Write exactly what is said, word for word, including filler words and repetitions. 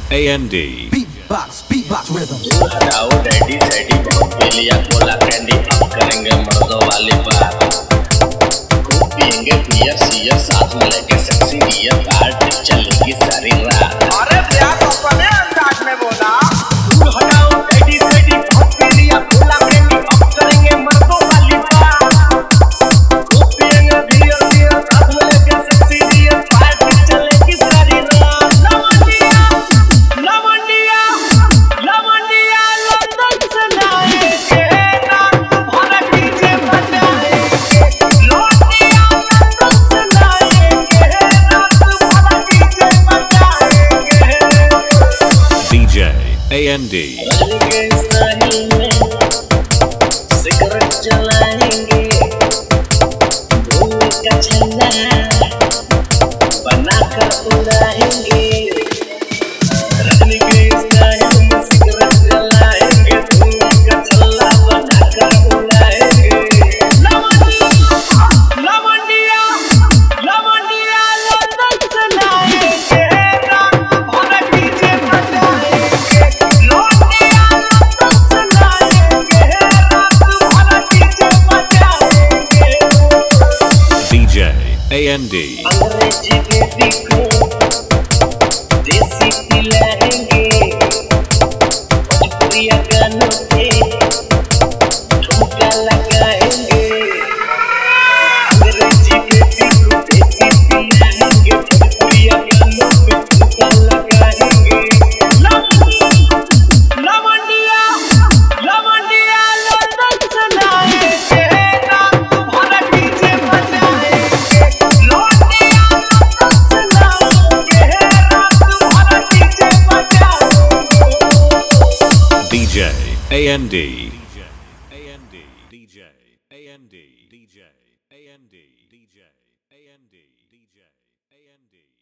A N D. Beatbox, beatbox rhythm. हटाओ daddy सैडी बहुत पी लिया कोला कैंडी अब करेंगे मर्दों वाली बात खूब पियेंगे बियर सियर साथ में लेके सेक्सी बियर पार्टी चलेगी सारी रात। अरे प्यार तो अपने अंदाज में बोला। हटाओ डैडी सैडी बहुत पी लिया कोला कैंडी अब करेंगे मर्दों वाली बात खूब पियेंगे बियर सियर साथ में लेके सेक्सी बियर पार्टी चलेगी सारी रात। लवंडिया लवंडिया लवंडिया लंदन से लाएंगे रात भर डीजे बजाएंगे। लवंडिया लंदन से लाएंगे रात भर डीजे बजाएंगे। D J A N D. के स्टाइल में सिगरेट जलाएंगे धुएं का छल्ला बनाकर उड़ाएंगे। रजनी के स्टाइल में सिगरेट जलाएंगे धुएं का छल्ला बनाकर उड़ाएंगे। लवंडिया लवंडिया लवंडिया लंदन से लाएंगे रात भर डीजे बजाएंगे। लवंडिया लंदन से लाएंगे रात भर डीजे बजाएंगे। D J A N D. अंग्रेजी बेबी को देसी पिलाएंगे भोजपुरिया गानों पे ठुमका लगाएंगे। अंग्रेजी बेबी को देसी पिलाएंगे भोजपुरिया गानों पे ठुमका लगाएंगे। लवंडिया लवंडिया लंदन से लाएंगे रात भर डीजे बजाएंगे। लवंडिया लंदन से लाएंगे रात भर डीजे बजाएंगे। D J A N D. D J A N D. D J A N D. D J A N D. D J A N D. D J A N D.